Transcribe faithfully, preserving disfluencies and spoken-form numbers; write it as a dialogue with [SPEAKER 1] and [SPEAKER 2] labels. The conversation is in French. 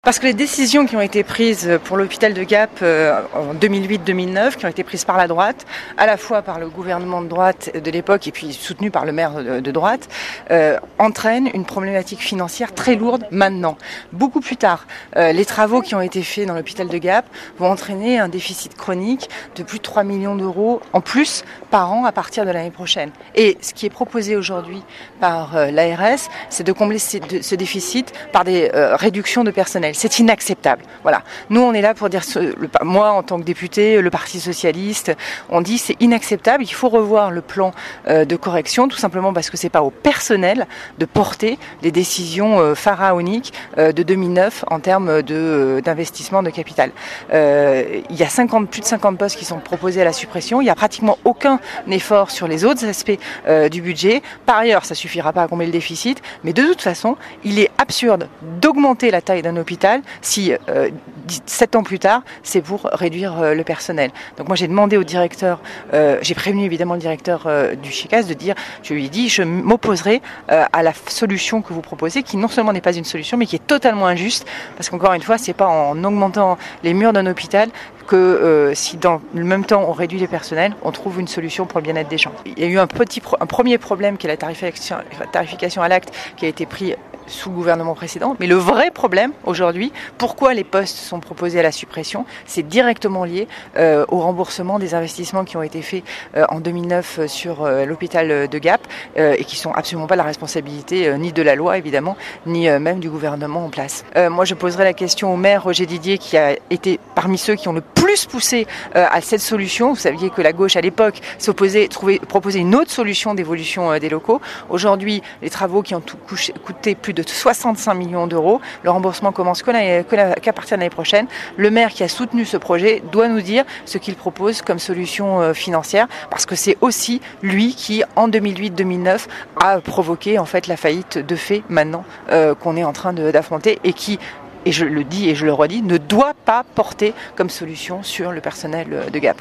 [SPEAKER 1] Parce que les décisions qui ont été prises pour l'hôpital de Gap euh, en deux mille huit deux mille neuf, qui ont été prises par la droite, à la fois par le gouvernement de droite de l'époque et puis soutenu par le maire de, de droite, euh, entraînent une problématique financière très lourde maintenant. Beaucoup plus tard, euh, les travaux qui ont été faits dans l'hôpital de Gap vont entraîner un déficit chronique de plus de trois millions d'euros en plus par an à partir de l'année prochaine. Et ce qui est proposé aujourd'hui par euh, l'A R S, c'est de combler ce, de, ce déficit par des euh, réductions de personnel. C'est inacceptable. Voilà. Nous, on est là pour dire, le, moi, en tant que député, le Parti socialiste, on dit c'est inacceptable. Il faut revoir le plan euh, de correction, tout simplement parce que c'est pas au personnel de porter les décisions euh, pharaoniques euh, de deux mille neuf en termes de euh, d'investissement de capital. Euh, il y a cinquante, plus de cinquante postes qui sont proposés à la suppression. Il n'y a pratiquement aucun effort sur les autres aspects euh, du budget. Par ailleurs, ça suffira pas à combler le déficit, mais de toute façon, il est absurde d'augmenter la taille d'un hôpital si euh, sept ans plus tard, c'est pour réduire euh, le personnel. Donc moi j'ai demandé au directeur, euh, j'ai prévenu évidemment le directeur euh, du CHICAS de dire, je lui ai dit, je m'opposerai euh, à la solution que vous proposez, qui non seulement n'est pas une solution, mais qui est totalement injuste, parce qu'encore une fois, c'est pas en augmentant les murs d'un hôpital que euh, si dans le même temps on réduit les personnels, on trouve une solution pour le bien-être des gens. Il y a eu un, petit pro- un premier problème qui est la tarification, tarification à l'acte qui a été pris sous le gouvernement précédent. Mais le vrai problème aujourd'hui, pourquoi les postes sont proposés à la suppression, c'est directement lié euh, au remboursement des investissements qui ont été faits euh, en deux mille neuf sur euh, l'hôpital de Gap euh, et qui sont absolument pas la responsabilité euh, ni de la loi évidemment, ni euh, même du gouvernement en place. Euh, moi je poserai la question au maire Roger Didier qui a été parmi ceux qui ont le plus poussé euh, à cette solution. Vous saviez que la gauche à l'époque s'opposait, trouvait, proposait une autre solution d'évolution euh, des locaux. Aujourd'hui, les travaux qui ont tout couché, coûté plus de soixante-cinq millions d'euros. Le remboursement commence qu'à partir de l'année prochaine. Le maire qui a soutenu ce projet doit nous dire ce qu'il propose comme solution financière, parce que c'est aussi lui qui, en deux mille huit deux mille neuf, a provoqué en fait la faillite de fait maintenant euh, qu'on est en train de, d'affronter et qui, et je le dis et je le redis, ne doit pas porter comme solution sur le personnel de Gap.